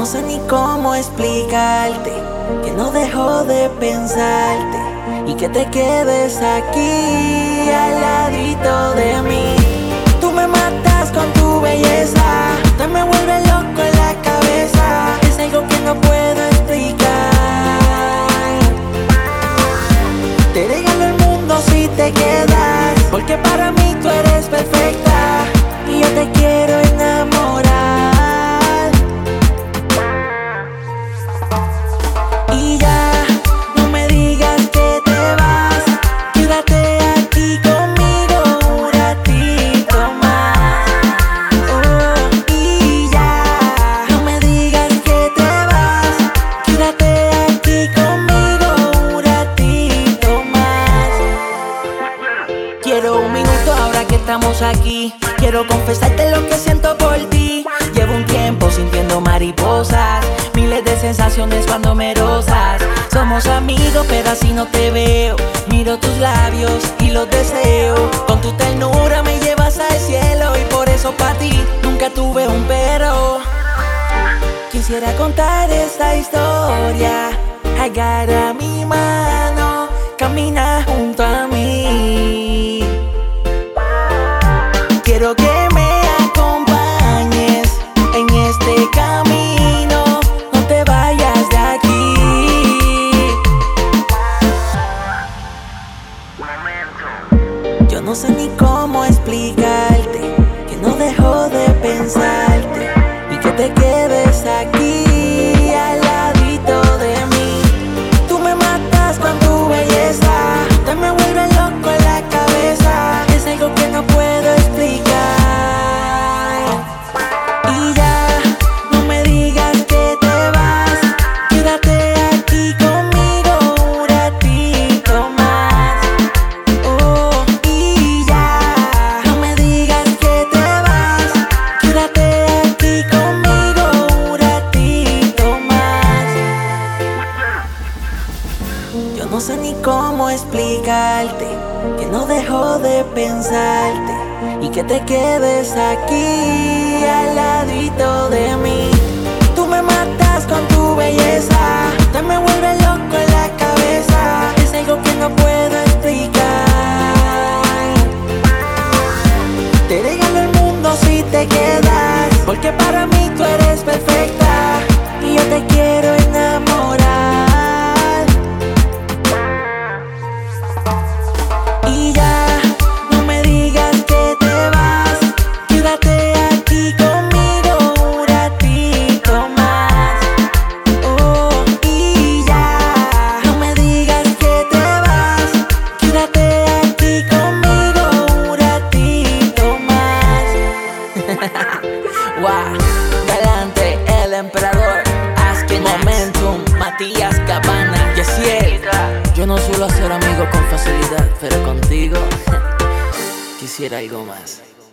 no sé ni cómo explicarte que no dejo de pensarte y que te quedes aquí al ladito de mí. Tú me matas con tu belleza, te me vuelve loco en la cabeza. Es algo que no puedo explicar. Te regalo el mundo si te quedas, porque para mí tú eres perfecta y yo te quiero enamorar. Y ya, no me digas que te vas, quédate aquí conmigo un ratito más. Oh, y ya, no me digas que te vas, quédate aquí conmigo un ratito más. Quiero un minuto ahora que estamos aquí, quiero confesarte lo que siento por ti. Llevo un tiempo sintiendo mariposas, miles de sensaciones cuando me rozas. Somos amigos pero así no te veo, miro tus labios y los deseo. Con tu ternura me llevas al cielo y por eso para ti nunca tuve un pero. Quisiera contar esta historia, agarra mi mano, camina junto a mí. Quiero que me acompañes en este camino, no te vayas de aquí. Yo no sé ni cómo explicarte que no dejo de pensarte y que te quedes aquí al ladito de mí. Tú me matas con tu belleza, te me vuelve loco en la cabeza. Es algo que no puedo explicar. Y ya, no me digas que te vas, quédate aquí conmigo un ratito más. Oh, y ya, no me digas que te vas, quédate aquí conmigo un ratito más. Yo no sé ni cómo explicarte que no dejo de pensarte y que te quedes aquí al ladito de mí. Tú me matas con tu belleza, te me vuelve loco en la cabeza. Es algo que no puedo explicar. Te regalo el mundo si te quedas, porque para mí tú eres perfecta y yo te quiero enamorar. Y ya, no me digas que te vas, quédate aquí conmigo un ratito más. Oh, y ya, no me digas que te vas, quédate aquí conmigo un ratito más. Wow, galante, el emperador, Askin Momentum, Matías Cabana, Yesiel. Yo no suelo hacer amigos con facilidad, pero contigo quisiera algo más.